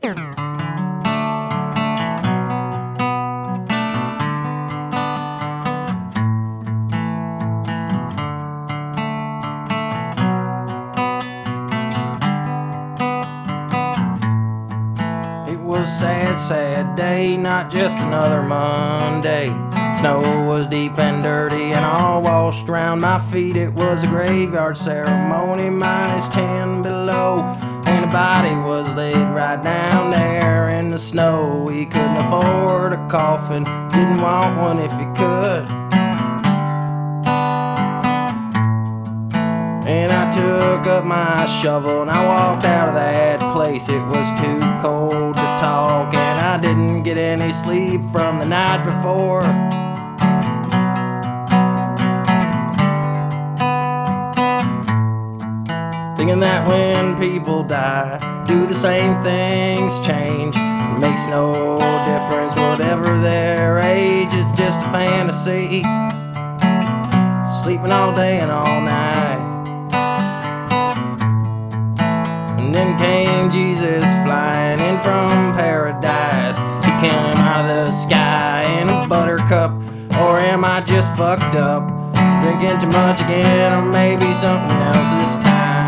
It was a sad, sad day, not just another Monday. Snow was deep and dirty and all washed around my feet. It was a graveyard ceremony, -10 below. And a body was laid right down there in the snow. He couldn't afford a coffin, didn't want one if he could. And I took up my shovel and I walked out of that place. It was too cold to talk and I didn't get any sleep from the night before. Thinking that when people die, do the same things change? It makes no difference, whatever their age, it's just a fantasy. Sleeping all day and all night. And then came Jesus flying in from paradise. He came out of the sky in a buttercup. Or am I just fucked up? Drinking too much again, or maybe something else this time.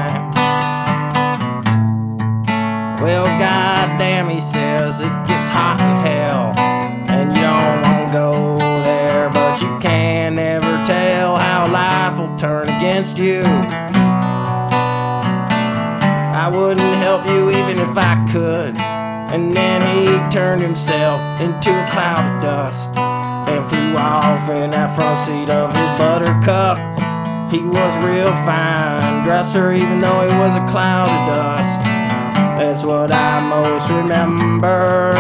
Well, goddamn, he says it gets hot in hell, and you don't want to go there, but you can never tell how life will turn against you. I wouldn't help you even if I could. And then he turned himself into a cloud of dust and flew off in that front seat of his buttercup. He was a real fine dresser, even though he was a cloud of dust. That's what I most remember.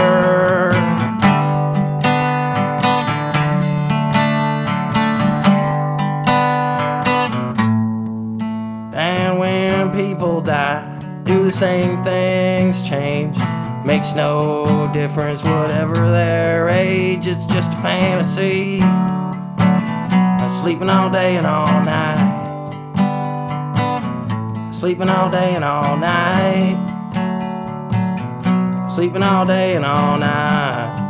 And when people die, do the same things change? Makes no difference, whatever their age, it's just a fantasy. I'm sleeping all day and all night. Sleeping all day and all night. Sleeping all day and all night.